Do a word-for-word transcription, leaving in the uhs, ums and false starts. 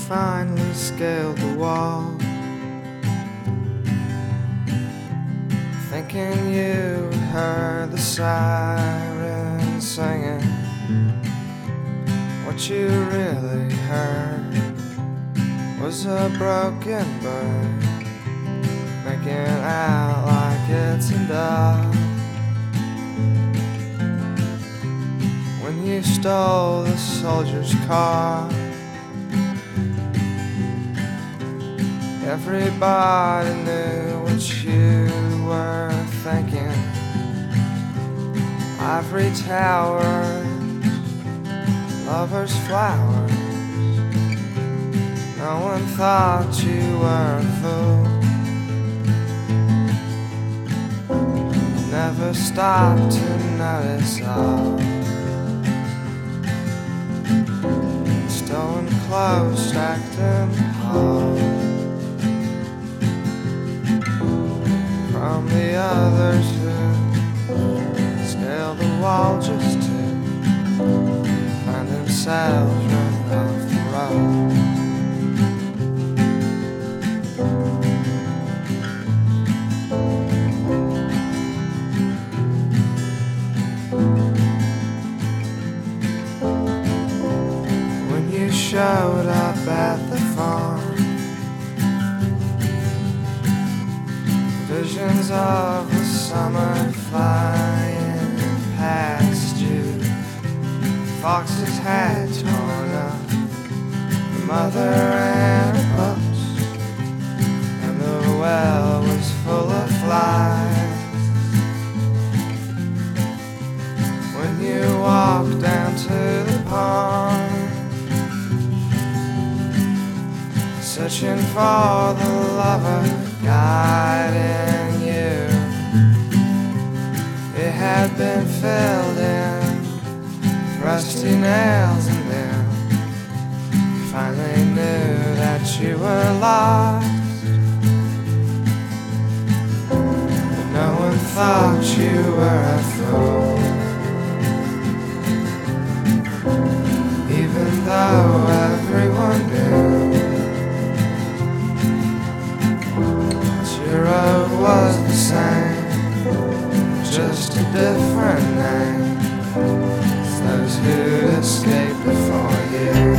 finally scaled the wall, thinking you heard the sirens singing. What you really heard was a broken bird making out like it's in doubt. When you stole the soldier's car, everybody knew what you were thinking. Ivory towers, lovers' flowers. No one thought you were a fool. Never stopped to notice all stolen clothes stacked in the hall. From the others who scaled the wall just to find themselves running off the road. When you showed up at the farm, visions of the summer flying past you. Foxes had torn up the mother and her pups, and the well was full of flies. When you walked down to the pond, searching for the lover guiding you, it had been filled in rusty nails, and then you finally knew that you were lost. But no one thought you were a fool, even though everyone knew your road was the same, just a different name. It's those who escaped before you.